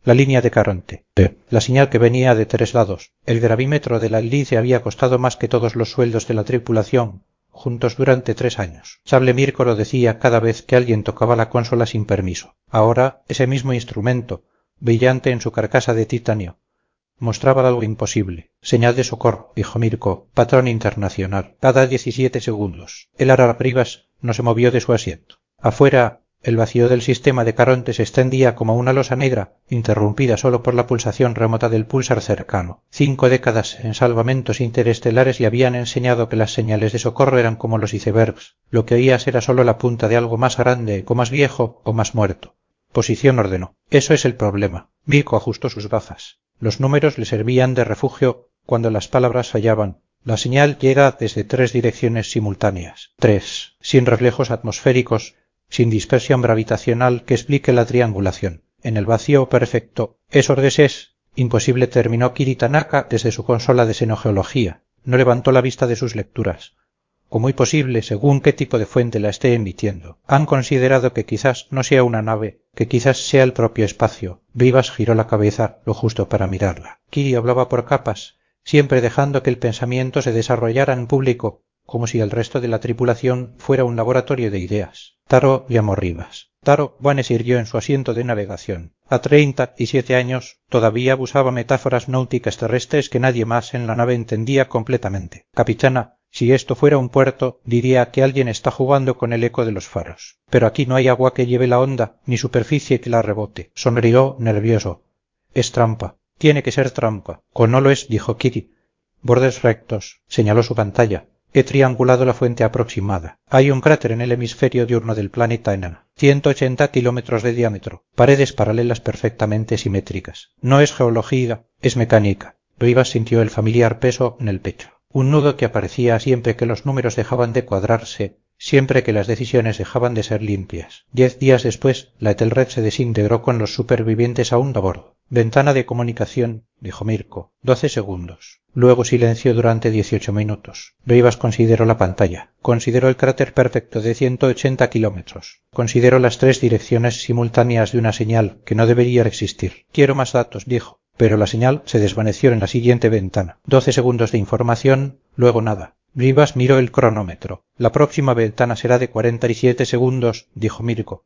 la línea de Caronte. La señal que venía de 3 lados. El gravímetro de la hélice había costado más que todos los sueldos de la tripulación juntos durante 3 años. Sable Mirko lo decía cada vez que alguien tocaba la consola sin permiso. Ahora, ese mismo instrumento, brillante en su carcasa de titanio, mostraba algo imposible. Señal de socorro, dijo Mirko, patrón internacional. Cada 17 segundos. El ara Rivas no se movió de su asiento. Afuera, el vacío del sistema de Caronte se extendía como una losa negra, interrumpida solo por la pulsación remota del púlsar cercano. 5 décadas en salvamentos interestelares le habían enseñado que las señales de socorro eran como los icebergs. Lo que oías era solo la punta de algo más grande, o más viejo, o más muerto. Posición ordenó. Eso es el problema. Mirko ajustó sus gafas. Los números le servían de refugio cuando las palabras fallaban. La señal llega desde 3 direcciones simultáneas. 3. Sin reflejos atmosféricos, sin dispersión gravitacional que explique la triangulación. En el vacío perfecto. Esos es. Imposible, terminó Kiri Tanaka desde su consola de xenogeología. No levantó la vista de sus lecturas. O muy posible, según qué tipo de fuente la esté emitiendo. Han considerado que quizás no sea una nave, que quizás sea el propio espacio. Rivas giró la cabeza lo justo para mirarla. Kiri hablaba por capas, siempre dejando que el pensamiento se desarrollara en público, como si el resto de la tripulación fuera un laboratorio de ideas. Taro llamó Rivas. Taro Buanes irguió en su asiento de navegación. A 37 años todavía usaba metáforas náuticas terrestres que nadie más en la nave entendía completamente. Capitana, si esto fuera un puerto, diría que alguien está jugando con el eco de los faros. Pero aquí no hay agua que lleve la onda, ni superficie que la rebote. Sonrió nervioso. Es trampa. Tiene que ser trampa. O no lo es, dijo Kiri. Bordes rectos. Señaló su pantalla. He triangulado la fuente aproximada. Hay un cráter en el hemisferio diurno del planeta enana. 180 kilómetros de diámetro. Paredes paralelas perfectamente simétricas. No es geología, es mecánica. Rivas sintió el familiar peso en el pecho. Un nudo que aparecía siempre que los números dejaban de cuadrarse, siempre que las decisiones dejaban de ser limpias. 10 días después, la Etelred se desintegró con los supervivientes aún a bordo. Ventana de comunicación, dijo Mirko. 12 segundos. Luego silencio durante 18 minutos. Rivas consideró la pantalla. Consideró el cráter perfecto de 180 kilómetros. Consideró las 3 direcciones simultáneas de una señal que no debería existir. Quiero más datos, dijo. Pero la señal se desvaneció en la siguiente ventana. 12 segundos de información, luego nada. Rivas miró el cronómetro. La próxima ventana será de 47 segundos, dijo Mirko.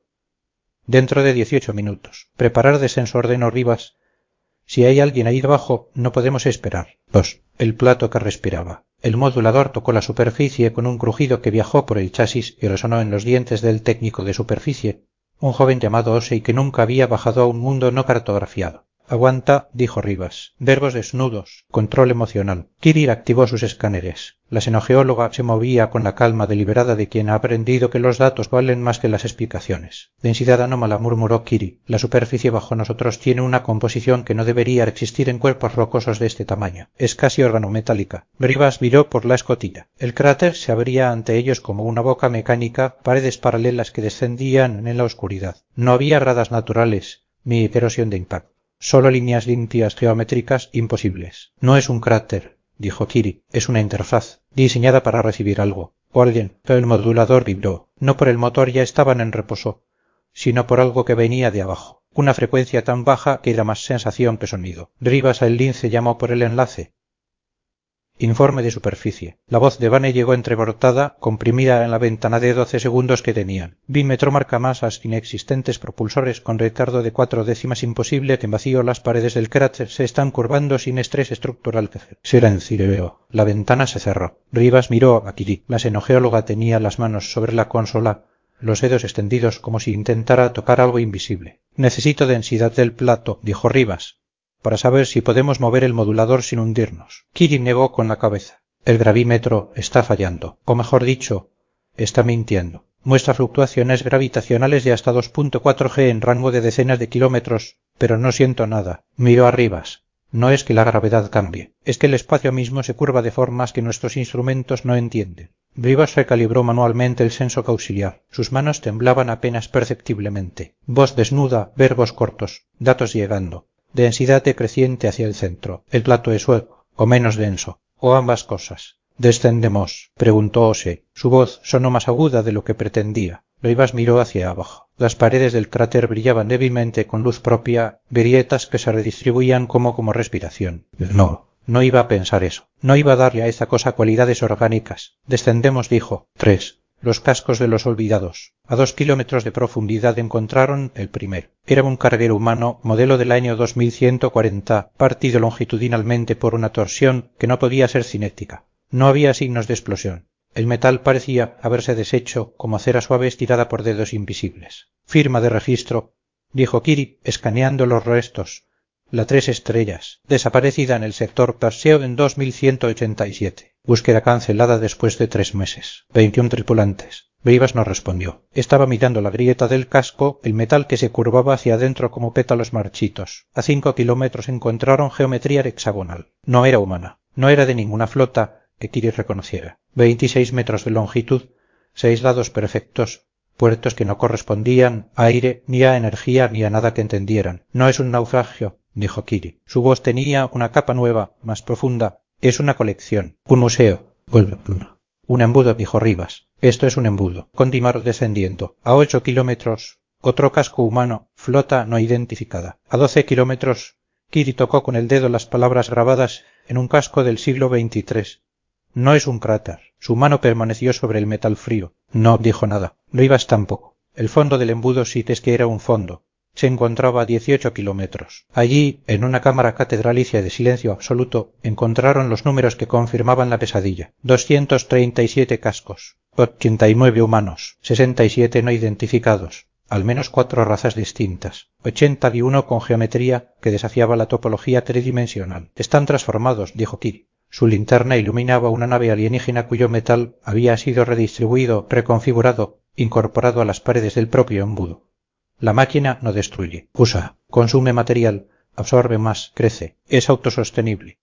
Dentro de 18 minutos. Preparar descenso, ordenó Rivas. Si hay alguien ahí debajo, no podemos esperar. 2. El plato que respiraba. El modulador tocó la superficie con un crujido que viajó por el chasis y resonó en los dientes del técnico de superficie, un joven llamado Osei que nunca había bajado a un mundo no cartografiado. Aguanta, dijo Rivas. Verbos desnudos. Control emocional. Kiri activó sus escáneres. La xenogeóloga se movía con la calma deliberada de quien ha aprendido que los datos valen más que las explicaciones. Densidad anómala, murmuró Kiri. La superficie bajo nosotros tiene una composición que no debería existir en cuerpos rocosos de este tamaño. Es casi organometálica. Rivas viró por la escotilla. El cráter se abría ante ellos como una boca mecánica, paredes paralelas que descendían en la oscuridad. No había gradas naturales, ni erosión de impacto. Solo líneas limpias geométricas imposibles. No es un cráter, dijo Kiri, es una interfaz, diseñada para recibir algo. O alguien, pero el modulador vibró. No por el motor, ya estaban en reposo, sino por algo que venía de abajo. Una frecuencia tan baja que era más sensación que sonido. Rivas al lince llamó por el enlace. Informe de superficie. La voz de Vane llegó entrecortada, comprimida en la ventana de 12 segundos que tenían. Bímetro marca masas inexistentes propulsores con retardo de 4 décimas imposible que en vacío las paredes del cráter se están curvando sin estrés estructural. Silencio. La ventana se cerró. Rivas miró a Kiri. La xenogeóloga tenía las manos sobre la consola, los dedos extendidos como si intentara tocar algo invisible. Necesito densidad del plato, dijo Rivas, para saber si podemos mover el modulador sin hundirnos. Kiri negó con la cabeza. El gravímetro está fallando, o mejor dicho, está mintiendo. Muestra fluctuaciones gravitacionales de hasta 2.4 G en rango de decenas de kilómetros, pero no siento nada. Miró a Rivas. No es que la gravedad cambie, es que el espacio mismo se curva de formas que nuestros instrumentos no entienden. Rivas recalibró manualmente el sensor auxiliar. Sus manos temblaban apenas perceptiblemente. Voz desnuda, verbos cortos, datos llegando. Densidad decreciente hacia el centro. El plato es hueco, o menos denso, o ambas cosas. ¿Descendemos?, preguntó Ose. Su voz sonó más aguda de lo que pretendía. Rivas miró hacia abajo. Las paredes del cráter brillaban débilmente con luz propia, grietas que se redistribuían como respiración. No iba a pensar eso. No iba a darle a esta cosa cualidades orgánicas. Descendemos, dijo. 3. Los cascos de los olvidados. A 2 kilómetros de profundidad encontraron el primero. Era un carguero humano, modelo del año 2140, partido longitudinalmente por una torsión que no podía ser cinética. No había signos de explosión. El metal parecía haberse deshecho como cera suave estirada por dedos invisibles. Firma de registro, dijo Kirry, escaneando los restos. La 3 estrellas, desaparecida en el sector Perseo en 2187. Búsqueda cancelada después de 3 meses. 21 tripulantes. Rivas no respondió. Estaba mirando la grieta del casco, el metal que se curvaba hacia adentro como pétalos marchitos. A 5 kilómetros encontraron geometría hexagonal. No era humana. No era de ninguna flota que Kirry reconociera. 26 metros de longitud, 6 lados perfectos, puertos que no correspondían a aire, ni a energía, ni a nada que entendieran. No es un naufragio, dijo Kirry. Su voz tenía una capa nueva, más profunda. Es una colección, un museo. Un embudo, dijo Rivas. Esto es un embudo. Continuaron descendiendo. A 8 kilómetros, otro casco humano, flota no identificada. A 12 kilómetros, Kirry tocó con el dedo las palabras grabadas en un casco del siglo XXIII. No es un cráter. Su mano permaneció sobre el metal frío. No dijo nada. Rivas tampoco. El fondo del embudo sí es que era un fondo. Se encontraba a 18 kilómetros. Allí, en una cámara catedralicia de silencio absoluto, encontraron los números que confirmaban la pesadilla. 237 cascos, 89 humanos, 67 no identificados, al menos 4 razas distintas, 81 con geometría que desafiaba la topología tridimensional. Están transformados, dijo Kirry. Su linterna iluminaba una nave alienígena cuyo metal había sido redistribuido, reconfigurado, incorporado a las paredes del propio embudo. La máquina no destruye, usa, consume material, absorbe más, crece, es autosostenible.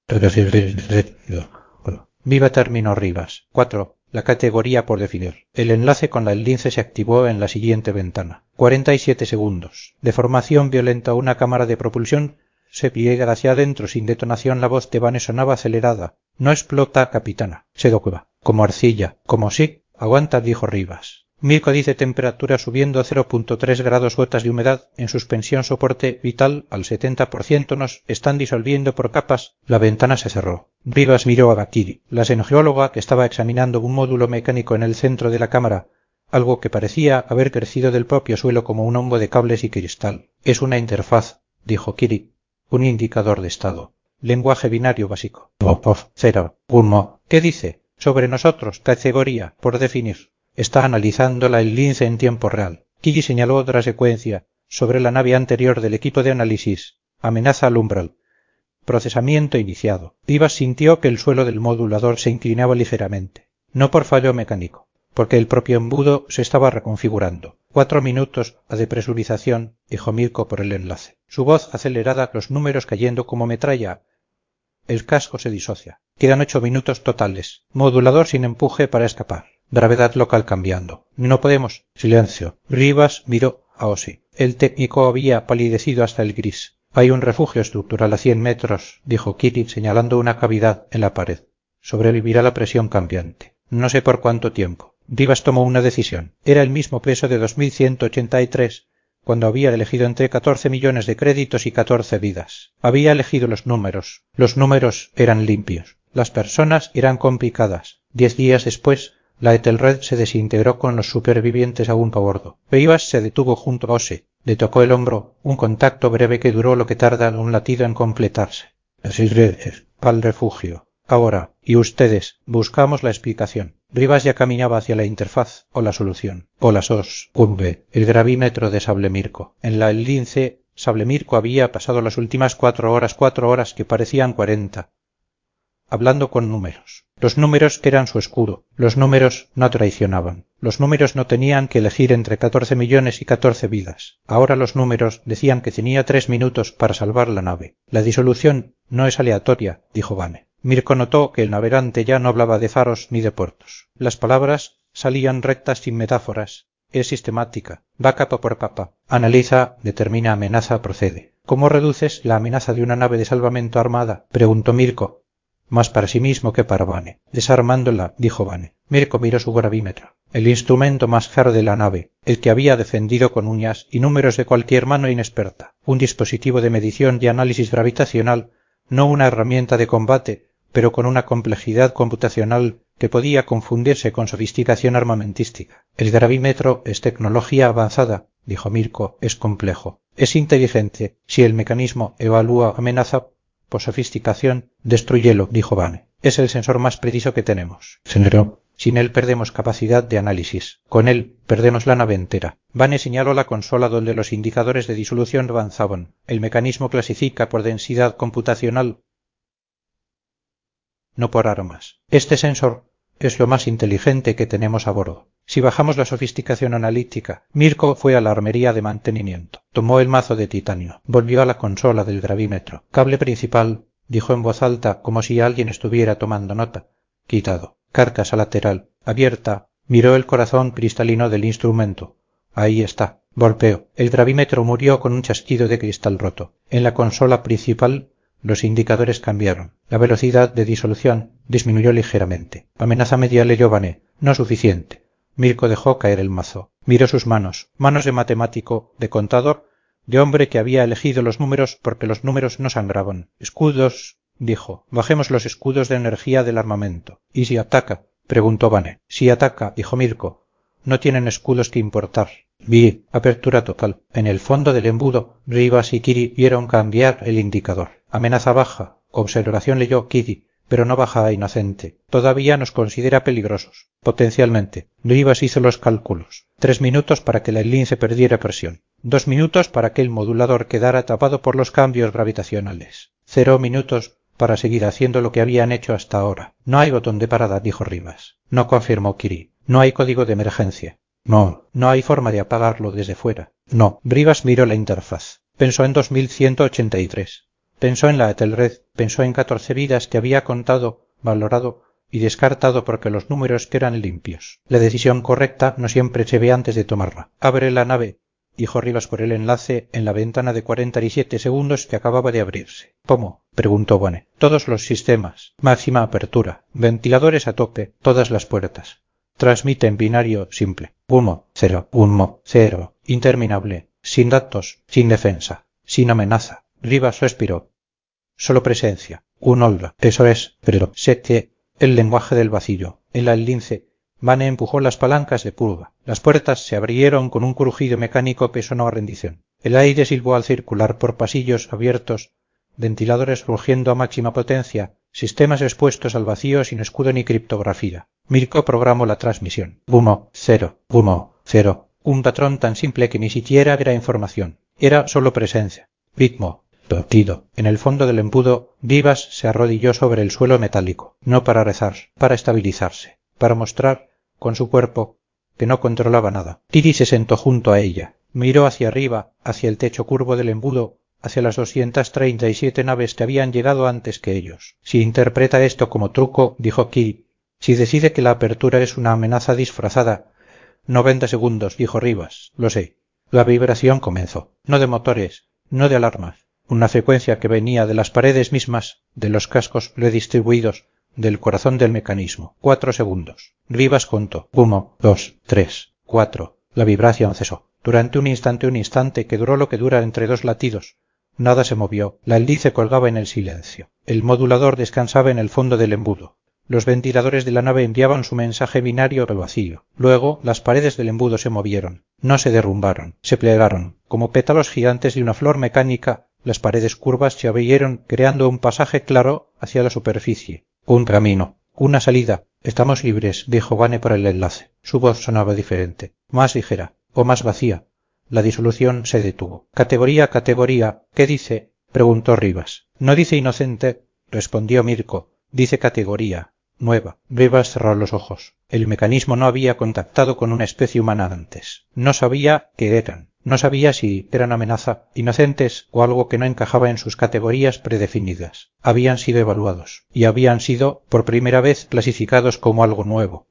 Viva término Rivas. 4. La categoría por definir. El enlace con el lince se activó en la siguiente ventana. 47 segundos. Deformación violenta. Una cámara de propulsión se pliega hacia adentro. Sin detonación la voz de Vane sonaba acelerada. No explota, capitana. Se docua. Como arcilla. Como sí. Aguanta, dijo Rivas. Mirko dice temperatura subiendo 0.3 grados, gotas de humedad en suspensión, soporte vital al 70%, nos están disolviendo por capas. La ventana se cerró. Rivas miró a Kirry. La xenogeóloga, que estaba examinando un módulo mecánico en el centro de la cámara, algo que parecía haber crecido del propio suelo como un hongo de cables y cristal. Es una interfaz, dijo Kirry, un indicador de estado. Lenguaje binario básico. 0, 1. ¿Qué dice? Sobre nosotros, categoría, por definir. Está analizándola el lince en tiempo real. Kirry señaló otra secuencia sobre la nave anterior del equipo de análisis. Amenaza al umbral. Procesamiento iniciado. Rivas sintió que el suelo del modulador se inclinaba ligeramente. No por fallo mecánico, porque el propio embudo se estaba reconfigurando. 4 minutos a depresurización, dijo Mirko por el enlace. Su voz acelerada, los números cayendo como metralla. El casco se disocia. Quedan 8 minutos totales. Modulador sin empuje para escapar. Gravedad local cambiando. No podemos. Silencio. Rivas miró a Osi. El técnico había palidecido hasta el gris. Hay un refugio estructural a 100 metros, dijo Kirry señalando una cavidad en la pared. Sobrevivirá la presión cambiante. No sé por cuánto tiempo. Rivas tomó una decisión. Era el mismo peso de 2183, cuando había elegido entre 14 millones de créditos y 14 vidas. Había elegido los números. Los números eran limpios. Las personas eran complicadas. 10 días después, la Etelred se desintegró con los supervivientes aún a bordo. Rivas se detuvo junto a Ose. Le tocó el hombro, un contacto breve que duró lo que tarda un latido en completarse. Al refugio. Ahora, y ustedes, buscamos la explicación. Rivas ya caminaba hacia la interfaz, o la solución, o las OS, el gravímetro de Sable Mirko. En el lince, Sable Mirko había pasado las últimas 4 horas que parecían 40. Hablando con números. Los números eran su escudo. Los números no traicionaban. Los números no tenían que elegir entre 14 millones y 14 vidas. Ahora los números decían que tenía 3 minutos para salvar la nave. La disolución no es aleatoria, dijo Vane. Mirko notó que el navegante ya no hablaba de faros ni de puertos. Las palabras salían rectas sin metáforas. Es sistemática. Va capa por capa. Analiza, determina amenaza, procede. ¿Cómo reduces la amenaza de una nave de salvamento armada? Preguntó Mirko. Más para sí mismo que para Vane. Desarmándola, dijo Vane. Mirko miró su gravímetro. El instrumento más caro de la nave. el que había defendido con uñas y números de cualquier mano inexperta, un dispositivo de medición y análisis gravitacional, no una herramienta de combate, pero con una complejidad computacional que podía confundirse con sofisticación armamentística. El gravímetro es tecnología avanzada, dijo Mirko, es complejo. Es inteligente. Si el mecanismo evalúa amenaza por sofisticación, destrúyelo, dijo Vane. Es el sensor más preciso que tenemos. Señor. Sin él perdemos capacidad de análisis. Con él perdemos la nave entera. Vane señaló la consola donde los indicadores de disolución avanzaban. El mecanismo clasifica por densidad computacional, no por armas. Este sensor es lo más inteligente que tenemos a bordo. Si bajamos la sofisticación analítica, Mirko fue a la armería de mantenimiento. Tomó el mazo de titanio. Volvió a la consola del gravímetro. Cable principal, dijo en voz alta, como si alguien estuviera tomando nota. Quitado. Carcasa lateral. Abierta. Miró el corazón cristalino del instrumento. Ahí está. Golpeo. El gravímetro murió con un chasquido de cristal roto. En la consola principal los indicadores cambiaron. La velocidad de disolución disminuyó ligeramente. Amenaza media, leyó Vane. No suficiente. Mirko dejó caer el mazo. Miró sus manos. Manos de matemático, de contador, de hombre que había elegido los números porque los números no sangraban. Escudos, dijo. Bajemos los escudos de energía del armamento. ¿Y si ataca? Preguntó Vane. Si ataca, dijo Mirko. No tienen escudos que importar. Vi. Apertura total. En el fondo del embudo, Rivas y Kiri vieron cambiar el indicador. Amenaza baja. Observación leyó Kiri, pero no baja a inocente. Todavía nos considera peligrosos. Potencialmente. Rivas hizo los cálculos. 3 minutos para que el lince perdiera presión. 2 minutos para que el modulador quedara tapado por los cambios gravitacionales. 0 minutos para seguir haciendo lo que habían hecho hasta ahora. No hay botón de parada, dijo Rivas. No, confirmó Kiri. No hay código de emergencia. No. No hay forma de apagarlo desde fuera. No. Rivas miró la interfaz. Pensó en 2183. Pensó en la Etelred. Pensó en 14 vidas que había contado, valorado y descartado porque los números eran limpios. La decisión correcta no siempre se ve antes de tomarla. Abre la nave, dijo Rivas por el enlace en la ventana de 47 segundos que acababa de abrirse. ¿Cómo? Preguntó Vane. Todos los sistemas. Máxima apertura. Ventiladores a tope. Todas las puertas. Transmite en binario simple. 1, 0, 1, 0. Interminable. Sin datos. Sin defensa. Sin amenaza. Rivas respiró. Solo presencia. Un holda. Eso es. Pero sete. El lenguaje del vacío. En el lince. Vane empujó las palancas de purga. Las puertas se abrieron con un crujido mecánico que sonó a rendición. El aire silbó al circular por pasillos abiertos, ventiladores rugiendo a máxima potencia, sistemas expuestos al vacío sin escudo ni criptografía. Mirko programó la transmisión. 1, 0, 1, 0. Un patrón tan simple que ni siquiera era información. Era solo presencia. Ritmo. Partido. En el fondo del embudo, Vivas se arrodilló sobre el suelo metálico. No para rezar, para estabilizarse, para mostrar, con su cuerpo, que no controlaba nada. Tiri se sentó junto a ella. Miró hacia arriba, hacia el techo curvo del embudo, hacia las 237 naves que habían llegado antes que ellos. Si interpreta esto como truco, dijo Kiri, si decide que la apertura es una amenaza disfrazada. 90 segundos, dijo Rivas. Lo sé. La vibración comenzó. No de motores, no de alarmas. Una frecuencia que venía de las paredes mismas, de los cascos redistribuidos, del corazón del mecanismo. 4 segundos. Rivas contó. 1, 2, 3, 4. La vibración cesó. Durante un instante que duró lo que dura entre dos latidos. Nada se movió. La hélice colgaba en el silencio. El modulador descansaba en el fondo del embudo. Los ventiladores de la nave enviaban su mensaje binario al vacío. Luego, las paredes del embudo se movieron. No se derrumbaron. Se plegaron. Como pétalos gigantes de una flor mecánica, las paredes curvas se abrieron creando un pasaje claro hacia la superficie. Un camino. Una salida. Estamos libres, dijo Vane por el enlace. Su voz sonaba diferente. Más ligera. O más vacía. La disolución se detuvo. Categoría, ¿qué dice? Preguntó Rivas. No dice inocente, respondió Mirko. Dice categoría. Nueva. Rivas cerró los ojos. El mecanismo no había contactado con una especie humana antes. No sabía qué eran. No sabía si eran amenaza, inocentes o algo que no encajaba en sus categorías predefinidas. Habían sido evaluados. Y habían sido, por primera vez, clasificados como algo nuevo.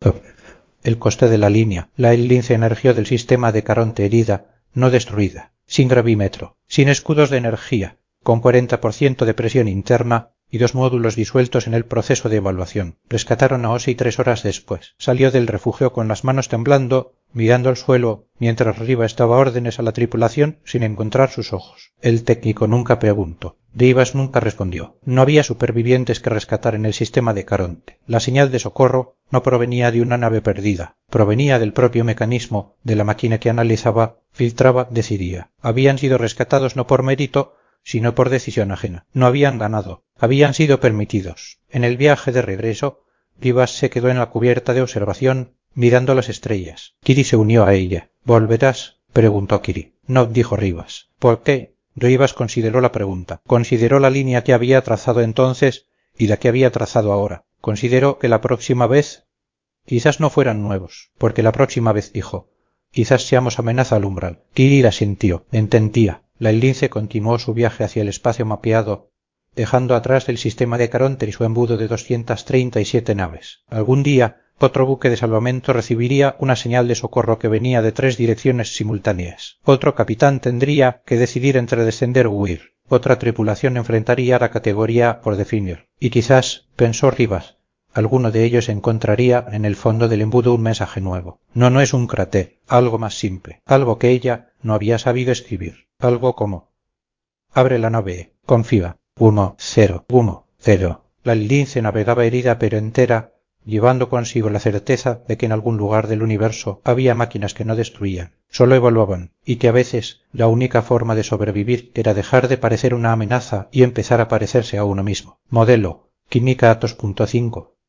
El coste de la línea. La lince emergió del sistema de Caronte herida, no destruida. Sin gravímetro. Sin escudos de energía. Con 40% de presión interna y 2 módulos disueltos en el proceso de evaluación. Rescataron a Ossi 3 horas después. Salió del refugio con las manos temblando mirando al suelo mientras Rivas daba órdenes a la tripulación sin encontrar sus ojos. El técnico nunca preguntó. Rivas nunca respondió. No había supervivientes que rescatar en el sistema de Caronte. La señal de socorro no provenía de una nave perdida. Provenía del propio mecanismo de la máquina que analizaba, filtraba, decidía. Habían sido rescatados no por mérito, sino por decisión ajena. No habían ganado. Habían sido permitidos. En el viaje de regreso, Rivas se quedó en la cubierta de observación mirando las estrellas. Kiri se unió a ella. ¿Volverás?, preguntó Kiri. No, dijo Rivas. ¿Por qué? Rivas consideró la pregunta. Consideró la línea que había trazado entonces y la que había trazado ahora. Consideró que la próxima vez... Quizás no fueran nuevos, porque la próxima vez dijo... Quizás seamos amenaza al umbral. Kiri la sintió, entendía. La Lince continuó su viaje hacia el espacio mapeado, dejando atrás el sistema de Caronte y su embudo de 237 naves. Algún día, otro buque de salvamento recibiría una señal de socorro que venía de 3 direcciones simultáneas. Otro capitán tendría que decidir entre descender o huir. Otra tripulación enfrentaría la categoría por definir. Y quizás, pensó Rivas, alguno de ellos encontraría en el fondo del embudo un mensaje nuevo. No es un cráter, algo más simple, algo que ella no había sabido escribir. Algo como: abre la nave, confía. 1, 0, 1, 0. La Lince navegaba herida pero entera, llevando consigo la certeza de que en algún lugar del universo había máquinas que no destruían, solo evaluaban, y que a veces la única forma de sobrevivir era dejar de parecer una amenaza y empezar a parecerse a uno mismo. Modelo: Química 2.5.